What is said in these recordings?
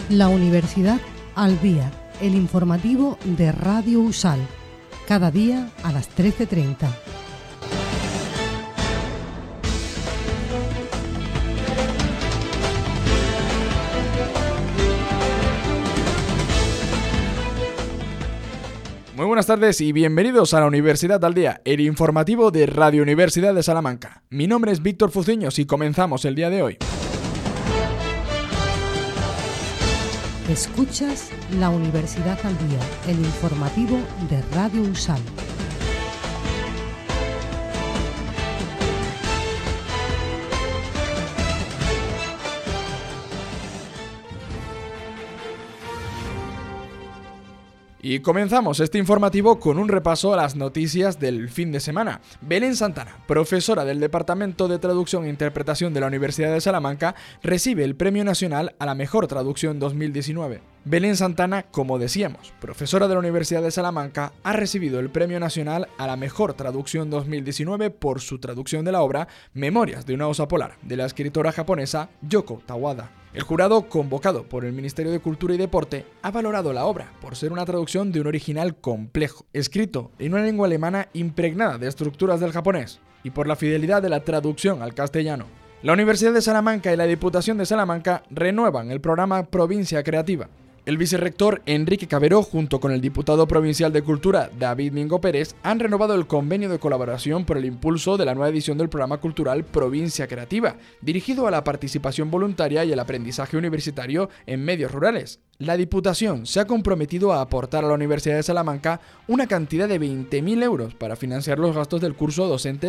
La Universidad al Día, el informativo de Radio USAL, cada día a las 13:30. Muy buenas tardes y bienvenidos a la Universidad al Día, el informativo de Radio Universidad de Salamanca. Mi nombre es Víctor Fuciños y comenzamos el día de hoy. Escuchas la Universidad al Día, el informativo de Radio USAL. Y comenzamos este informativo con un repaso a las noticias del fin de semana. Belén Santana, profesora del Departamento de Traducción e Interpretación de la Universidad de Salamanca, recibe el Premio Nacional a la Mejor Traducción 2019. Belén Santana, como decíamos, profesora de la Universidad de Salamanca, ha recibido el Premio Nacional a la Mejor Traducción 2019 por su traducción de la obra Memorias de una osa polar, de la escritora japonesa Yoko Tawada. El jurado, convocado por el Ministerio de Cultura y Deporte, ha valorado la obra por ser una traducción de un original complejo, escrito en una lengua alemana impregnada de estructuras del japonés, y por la fidelidad de la traducción al castellano. La Universidad de Salamanca y la Diputación de Salamanca renuevan el programa Provincia Creativa. El vicerrector Enrique Caberó, junto con el diputado provincial de Cultura David Mingo Pérez, han renovado el convenio de colaboración por el impulso de la nueva edición del programa cultural Provincia Creativa, dirigido a la participación voluntaria y el aprendizaje universitario en medios rurales. La Diputación se ha comprometido a aportar a la Universidad de Salamanca una cantidad de 20.000 euros para financiar los gastos del curso docente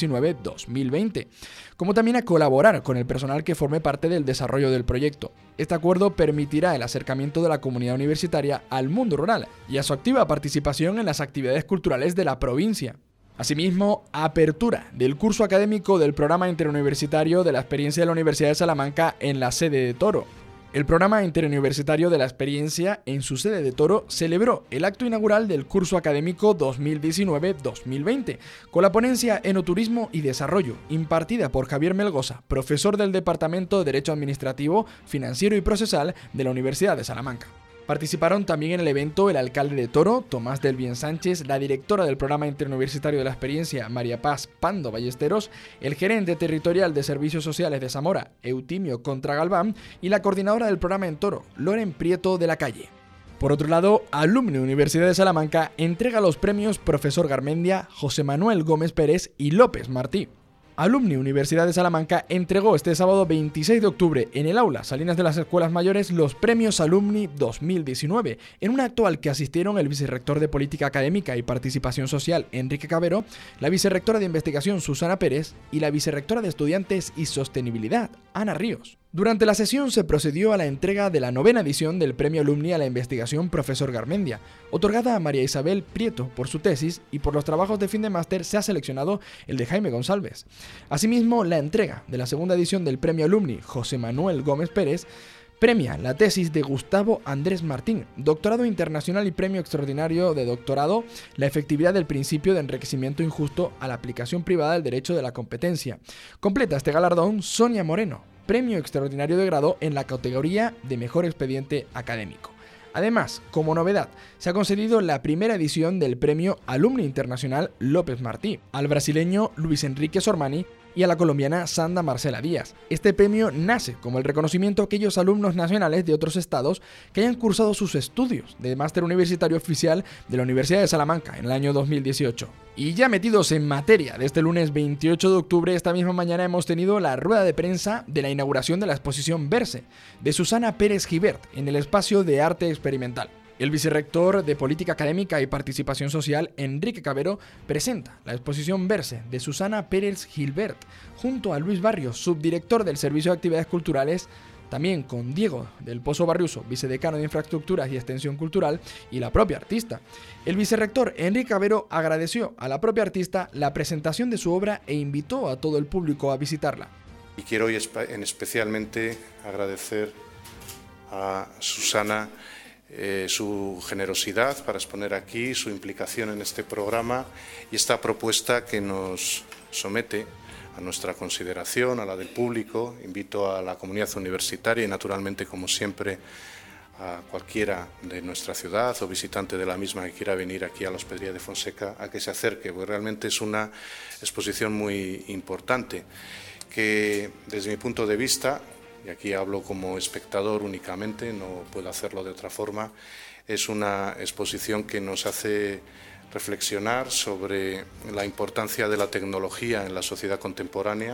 2019-2020, como también a colaborar con el personal que forme parte del desarrollo del proyecto. Este acuerdo permitirá el acercamiento de la comunidad universitaria al mundo rural y a su activa participación en las actividades culturales de la provincia. Asimismo, apertura del curso académico del programa interuniversitario de la experiencia de la Universidad de Salamanca en la sede de Toro. El programa interuniversitario de la experiencia en su sede de Toro celebró el acto inaugural del curso académico 2019-2020, con la ponencia Enoturismo y Desarrollo, impartida por Javier Melgosa, profesor del Departamento de Derecho Administrativo, Financiero y Procesal de la Universidad de Salamanca. Participaron también en el evento el alcalde de Toro, Tomás del Bien Sánchez, la directora del programa interuniversitario de la experiencia, María Paz Pando Ballesteros, el gerente territorial de Servicios Sociales de Zamora, Eutimio Contra Galván, y la coordinadora del programa en Toro, Loren Prieto de la Calle. Por otro lado, Alumni Universidad de Salamanca entrega los premios Profesor Garmendia, José Manuel Gómez Pérez y López Martí. Alumni Universidad de Salamanca entregó este sábado 26 de octubre en el aula Salinas de las Escuelas Mayores los premios Alumni 2019, en un acto al que asistieron el vicerrector de Política Académica y Participación Social Enrique Caberó, la vicerrectora de Investigación Susana Pérez y la vicerrectora de Estudiantes y Sostenibilidad Ana Ríos. Durante la sesión se procedió a la entrega de la 9ª edición del Premio Alumni a la Investigación Profesor Garmendia, otorgada a María Isabel Prieto por su tesis, y por los trabajos de fin de máster se ha seleccionado el de Jaime González. Asimismo, la entrega de la 2ª edición del Premio Alumni José Manuel Gómez Pérez premia la tesis de Gustavo Andrés Martín, doctorado internacional y premio extraordinario de doctorado, la efectividad del principio de enriquecimiento injusto a la aplicación privada del derecho de la competencia. Completa este galardón Sonia Moreno, premio extraordinario de grado en la categoría de mejor expediente académico. Además, como novedad, se ha concedido la 1ª edición del premio Alumni Internacional López Martí al brasileño Luis Enrique Sormani y a la colombiana Sandra Marcela Díaz. Este premio nace como el reconocimiento a aquellos alumnos nacionales de otros estados que hayan cursado sus estudios de máster universitario oficial de la Universidad de Salamanca en el año 2018. Y ya metidos en materia, de este lunes 28 de octubre, esta misma mañana hemos tenido la rueda de prensa de la inauguración de la exposición Verse, de Susana Pérez Gibert, en el espacio de arte experimental. El vicerrector de Política Académica y Participación Social, Enrique Caberó, presenta la exposición Verse de Susana Pérez Gilbert, junto a Luis Barrios, subdirector del Servicio de Actividades Culturales, también con Diego del Pozo Barriuso, vicedecano de Infraestructuras y Extensión Cultural, y la propia artista. El vicerrector Enrique Caberó agradeció a la propia artista la presentación de su obra e invitó a todo el público a visitarla. Y quiero hoy especialmente agradecer a Susana su generosidad para exponer aquí, su implicación en este programa y esta propuesta que nos somete a nuestra consideración, a la del público. Invito a la comunidad universitaria y, naturalmente, como siempre, a cualquiera de nuestra ciudad o visitante de la misma que quiera venir aquí a la Hospedería de Fonseca a que se acerque, porque realmente es una exposición muy importante que, desde mi punto de vista, y aquí hablo como espectador únicamente, no puedo hacerlo de otra forma, es una exposición que nos hace reflexionar sobre la importancia de la tecnología en la sociedad contemporánea,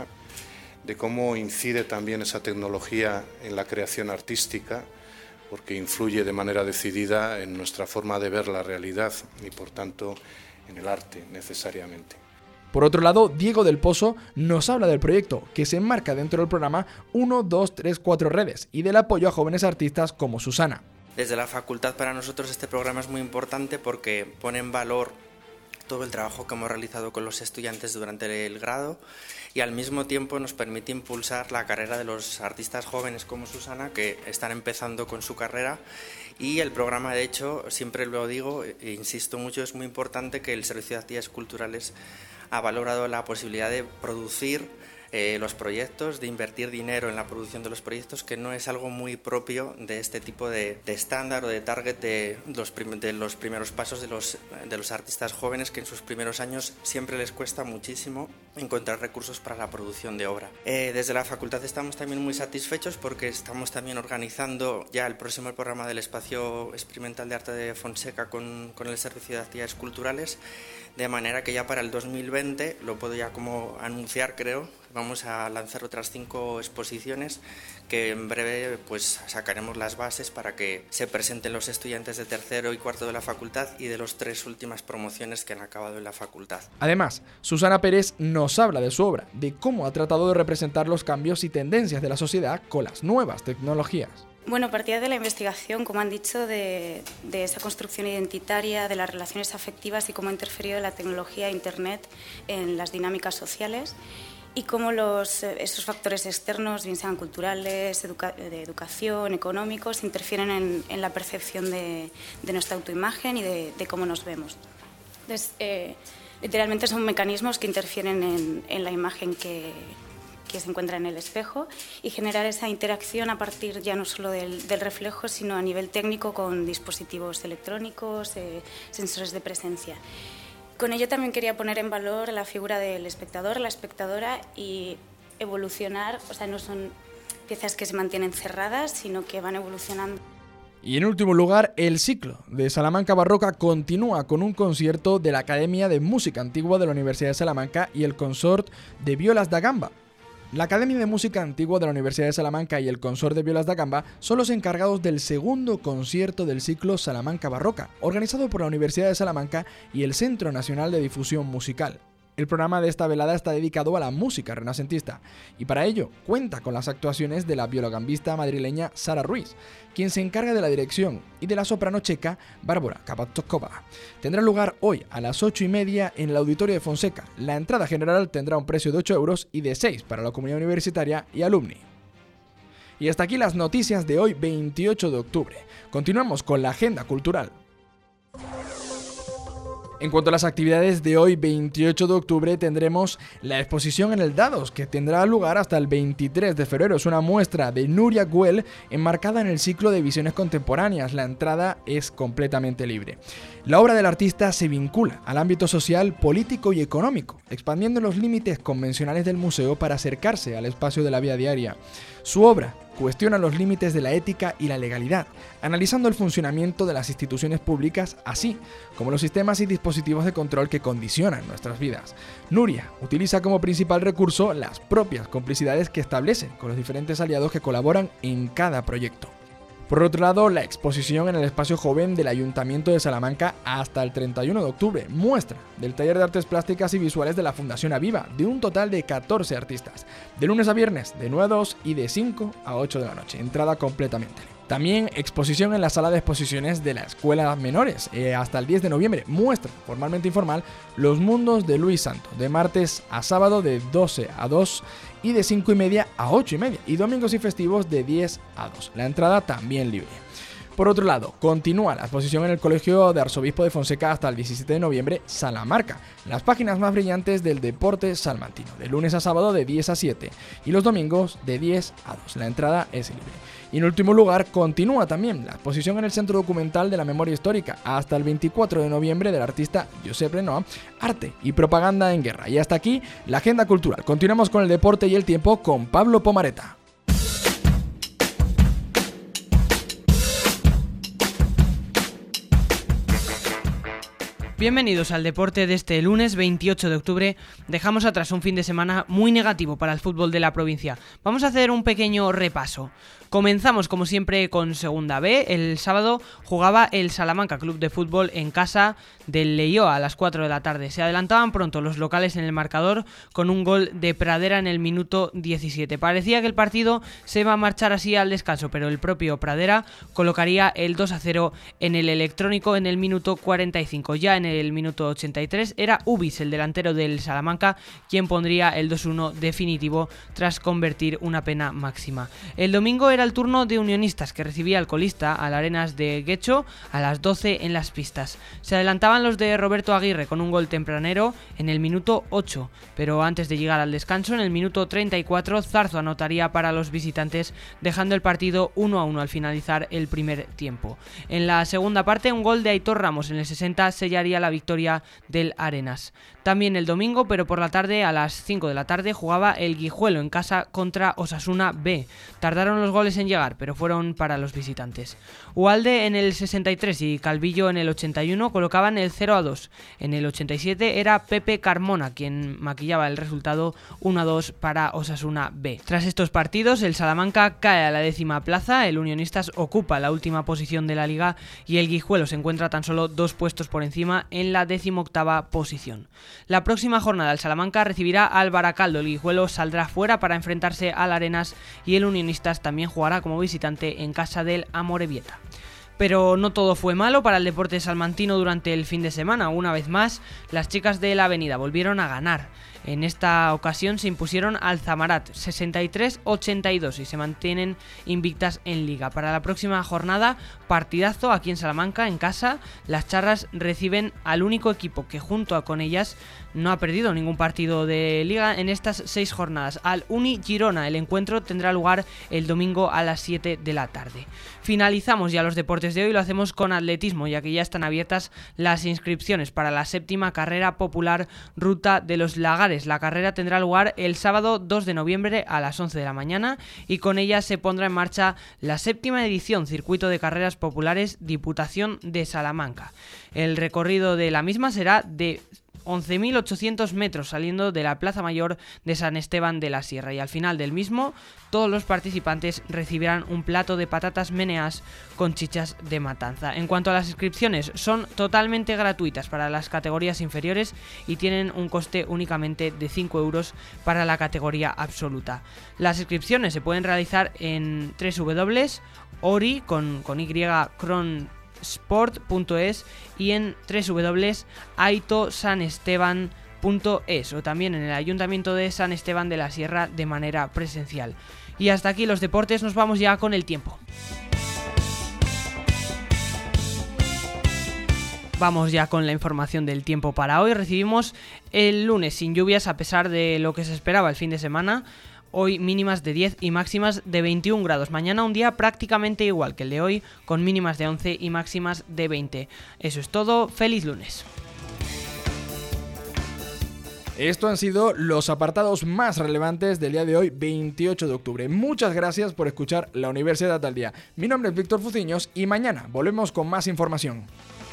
de cómo incide también esa tecnología en la creación artística, porque influye de manera decidida en nuestra forma de ver la realidad y, por tanto, en el arte necesariamente. Por otro lado, Diego del Pozo nos habla del proyecto que se enmarca dentro del programa 1, 2, 3, 4 redes y del apoyo a jóvenes artistas como Susana. Desde la facultad, para nosotros este programa es muy importante porque pone en valor todo el trabajo que hemos realizado con los estudiantes durante el grado y al mismo tiempo nos permite impulsar la carrera de los artistas jóvenes como Susana, que están empezando con su carrera. Y el programa, de hecho, siempre lo digo e insisto mucho, es muy importante que el Servicio de Actividades Culturales ha valorado la posibilidad de producir los proyectos, de invertir dinero en la producción de los proyectos, que no es algo muy propio de este tipo de estándar o de target de los primeros pasos de los artistas jóvenes, que en sus primeros años siempre les cuesta muchísimo encontrar recursos para la producción de obra. Desde la facultad estamos también muy satisfechos porque estamos también organizando ya el próximo programa del Espacio Experimental de Arte de Fonseca con el Servicio de Actividades Culturales, de manera que ya para el 2020, lo puedo ya como anunciar, creo, vamos a lanzar otras 5 exposiciones que en breve pues sacaremos las bases para que se presenten los estudiantes de tercero y cuarto de la facultad y de las 3 últimas promociones que han acabado en la facultad. Además, Susana Pérez nos habla de su obra, de cómo ha tratado de representar los cambios y tendencias de la sociedad con las nuevas tecnologías. Bueno, partía de la investigación, como han dicho, de esa construcción identitaria, de las relaciones afectivas y cómo ha interferido la tecnología e Internet en las dinámicas sociales y cómo esos factores externos, bien sean culturales, de educación, económicos, interfieren en la percepción de nuestra autoimagen y de cómo nos vemos. Entonces, literalmente son mecanismos que interfieren en la imagen que se encuentra en el espejo y generar esa interacción a partir ya no solo del reflejo, sino a nivel técnico con dispositivos electrónicos, sensores de presencia. Con ello también quería poner en valor la figura del espectador, la espectadora y evolucionar, o sea, no son piezas que se mantienen cerradas, sino que van evolucionando. Y en último lugar, el ciclo de Salamanca Barroca continúa con un concierto de la Academia de Música Antigua de la Universidad de Salamanca y el Consort de Violas da Gamba. La Academia de Música Antigua de la Universidad de Salamanca y el Consort de Violas da Gamba son los encargados del segundo concierto del ciclo Salamanca Barroca, organizado por la Universidad de Salamanca y el Centro Nacional de Difusión Musical. El programa de esta velada está dedicado a la música renacentista y para ello cuenta con las actuaciones de la violagambista madrileña Sara Ruiz, quien se encarga de la dirección, y de la soprano checa Bárbara Kapatokova. Tendrá lugar hoy a las 8:30 en el Auditorio de Fonseca. La entrada general tendrá un precio de 8 euros y de 6 para la comunidad universitaria y alumni. Y hasta aquí las noticias de hoy, 28 de octubre. Continuamos con la agenda cultural. En cuanto a las actividades de hoy, 28 de octubre, tendremos la exposición en el Dados, que tendrá lugar hasta el 23 de febrero. Es una muestra de Nuria Güell enmarcada en el ciclo de visiones contemporáneas. La entrada es completamente libre. La obra del artista se vincula al ámbito social, político y económico, expandiendo los límites convencionales del museo para acercarse al espacio de la vida diaria. Su obra cuestiona los límites de la ética y la legalidad, analizando el funcionamiento de las instituciones públicas, así como los sistemas y dispositivos de control que condicionan nuestras vidas. Nuria utiliza como principal recurso las propias complicidades que establece con los diferentes aliados que colaboran en cada proyecto. Por otro lado, la exposición en el espacio joven del Ayuntamiento de Salamanca hasta el 31 de octubre, muestra del taller de artes plásticas y visuales de la Fundación Aviva, de un total de 14 artistas, de lunes a viernes, de 9 a 2 y de 5 a 8 de la noche, entrada completamente libre. También exposición en la sala de exposiciones de la Escuela Menores, hasta el 10 de noviembre, muestra formalmente informal Los Mundos de Luis Santos, de martes a sábado de 12 a 2 y de 5:30 a 8:30, y domingos y festivos de 10 a 2. La entrada también libre. Por otro lado, continúa la exposición en el Colegio de Arzobispo de Fonseca hasta el 17 de noviembre, Salamarca, las páginas más brillantes del deporte salmantino, de lunes a sábado de 10 a 7 y los domingos de 10 a 2. La entrada es libre. Y en último lugar, continúa también la exposición en el Centro Documental de la Memoria Histórica hasta el 24 de noviembre del artista Josep Renoir, Arte y Propaganda en Guerra. Y hasta aquí la agenda cultural. Continuamos con el deporte y el tiempo con Pablo Pomareta. Bienvenidos al deporte de este lunes 28 de octubre. Dejamos atrás un fin de semana muy negativo para el fútbol de la provincia. Vamos a hacer un pequeño repaso. Comenzamos como siempre con Segunda B. El sábado jugaba el Salamanca Club de Fútbol en casa del Leioa a las 4 de la tarde. Se adelantaban pronto los locales en el marcador con un gol de Pradera en el minuto 17. Parecía que el partido se iba a marchar así al descanso, pero el propio Pradera colocaría el 2-0 en el electrónico en el minuto 45. Ya en el minuto 83 era Ubis, el delantero del Salamanca, quien pondría el 2-1 definitivo tras convertir una pena máxima. El domingo era el turno de Unionistas, que recibía al colista, al Arenas de Guecho, a las 12 en las pistas. Se adelantaban los de Roberto Aguirre con un gol tempranero en el minuto 8, pero antes de llegar al descanso, en el minuto 34, Zarzo anotaría para los visitantes, dejando el partido 1-1 al finalizar el primer tiempo. En la segunda parte, un gol de Aitor Ramos en el 60 sellaría la victoria del Arenas. También el domingo, pero por la tarde, a las 5 de la tarde, jugaba el Guijuelo en casa contra Osasuna B. Tardaron los goles en llegar, pero fueron para los visitantes. Ualde en el 63 y Calvillo en el 81 colocaban el 0-2. En el 87 era Pepe Carmona quien maquillaba el resultado 1-2 para Osasuna B. Tras estos partidos, el Salamanca cae a la 10ª plaza, el Unionistas ocupa la última posición de la liga y el Guijuelo se encuentra tan solo 2 puestos por encima en la 18ª posición. La próxima jornada el Salamanca recibirá al Baracaldo, el Guijuelo saldrá fuera para enfrentarse al Arenas y el Unionistas también jugará como visitante en casa del Amorebieta. Pero no todo fue malo para el deporte salmantino durante el fin de semana. Una vez más, las chicas de la Avenida volvieron a ganar. En esta ocasión se impusieron al Zamarat 63-82 y se mantienen invictas en liga. Para la próxima jornada, partidazo aquí en Salamanca, en casa. Las charras reciben al único equipo que junto con ellas no ha perdido ningún partido de liga en estas 6 jornadas, al Uni Girona. El encuentro tendrá lugar el domingo a las 7 de la tarde. Finalizamos ya los deportes de hoy, lo hacemos con atletismo, ya que ya están abiertas las inscripciones para la 7ª carrera popular Ruta de los Lagares. La carrera tendrá lugar el sábado 2 de noviembre a las 11 de la mañana y con ella se pondrá en marcha la 7ª edición Circuito de Carreras Populares Diputación de Salamanca. El recorrido de la misma será de 11.800 metros saliendo de la Plaza Mayor de San Esteban de la Sierra y al final del mismo todos los participantes recibirán un plato de patatas meneas con chichas de matanza. En cuanto a las inscripciones, son totalmente gratuitas para las categorías inferiores y tienen un coste únicamente de 5 euros para la categoría absoluta. Las inscripciones se pueden realizar en www.sport.es y en www.aitosanesteban.es o también en el Ayuntamiento de San Esteban de la Sierra de manera presencial. Y hasta aquí los deportes, nos vamos ya con el tiempo. Vamos ya con la información del tiempo para hoy. Recibimos el lunes sin lluvias a pesar de lo que se esperaba el fin de semana. Hoy mínimas de 10 y máximas de 21 grados. Mañana un día prácticamente igual que el de hoy, con mínimas de 11 y máximas de 20. Eso es todo. ¡Feliz lunes! Esto han sido los apartados más relevantes del día de hoy, 28 de octubre. Muchas gracias por escuchar La Universidad al Día. Mi nombre es Víctor Fuciños y mañana volvemos con más información.